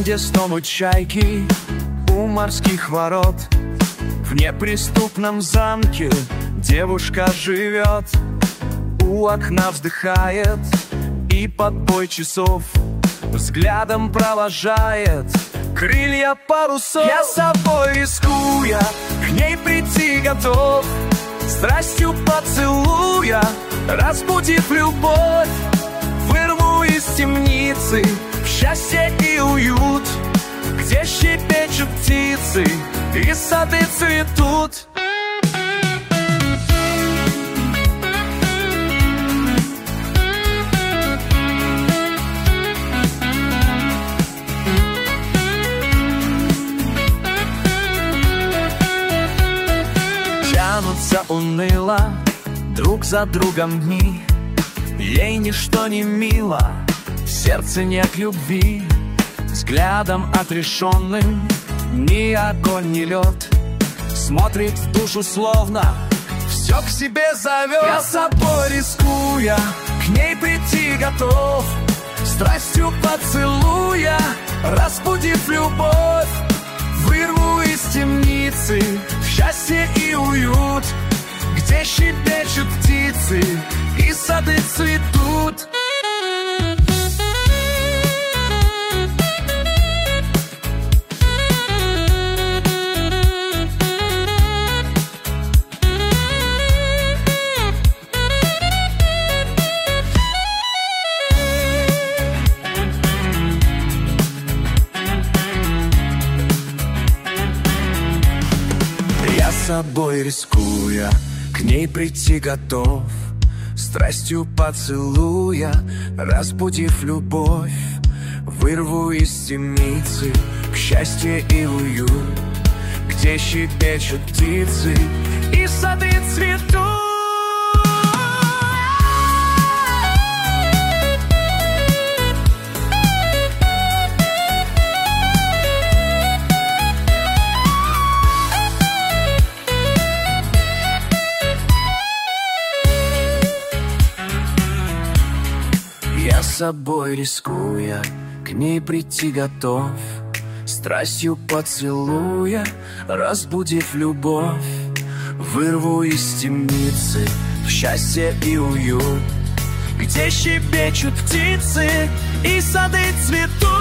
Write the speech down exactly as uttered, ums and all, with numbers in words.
Там, где снова чайки у морских ворот, в неприступном замке девушка живет. У окна вздыхает и под бой часов взглядом провожает крылья парусов. Я собой рискуя, к ней прийти готов, страстью поцелуя, разбудив любовь, вырву из темницы в счастье и уют, где щебечут птицы и сады цветут. Тянутся уныло друг за другом дни, ей ничто не мило, в сердце нет любви. Взглядом отрешенным ни огонь, ни лед, смотрит в душу словно все к себе зовет. Я собой рискуя, к ней прийти готов, страстью поцелуя, разбудив любовь, вырву из темницы в счастье и уют, где щебечут птицы и сады цветут. Собой рискуя, к ней прийти готов, страстью поцелуя, разбудив любовь, вырву из темницы в счастье и уют, где щебечут птицы и сады цветут. Я собой рискуя, к ней прийти готов, страстью поцелуя, разбудив любовь, вырву из темницы в счастье и уют, где щебечут птицы и сады цветут.